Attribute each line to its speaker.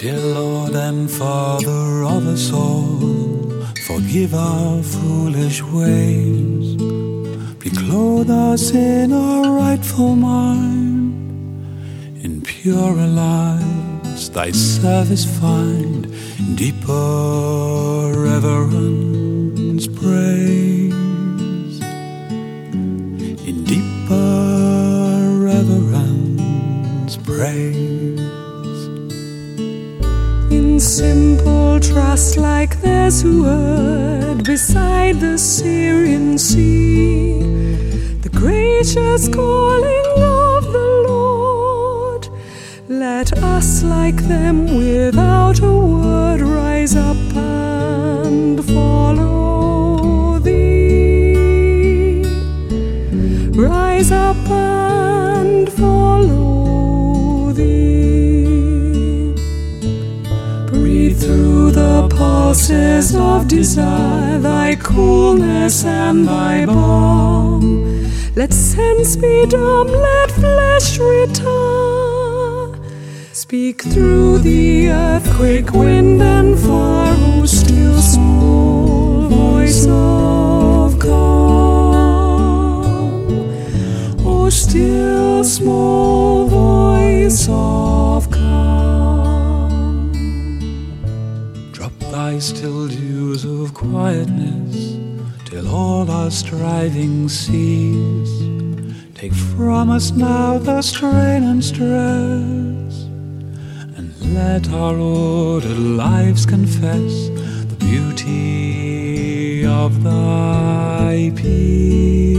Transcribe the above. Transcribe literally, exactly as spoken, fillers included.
Speaker 1: Dear Lord and Father of us all, forgive our foolish ways. Please clothe us in our rightful mind. In purer lives thy service find, in deeper reverence praise. In deeper reverence praise.
Speaker 2: In simple trust like there's a word beside the Syrian sea, the gracious calling of the Lord. Let us like them without a word rise up and follow thee. Rise up and follow thee. Breathe through the pulses of desire thy coolness and thy balm. Let sense be dumb, let flesh retire. Speak through the earthquake, wind and fire, O still small voice of calm. O still small voice of calm.
Speaker 1: Drop thy still dews of quietness till all our striving cease. Take from us now the strain and stress, and let our ordered lives confess the beauty of thy peace.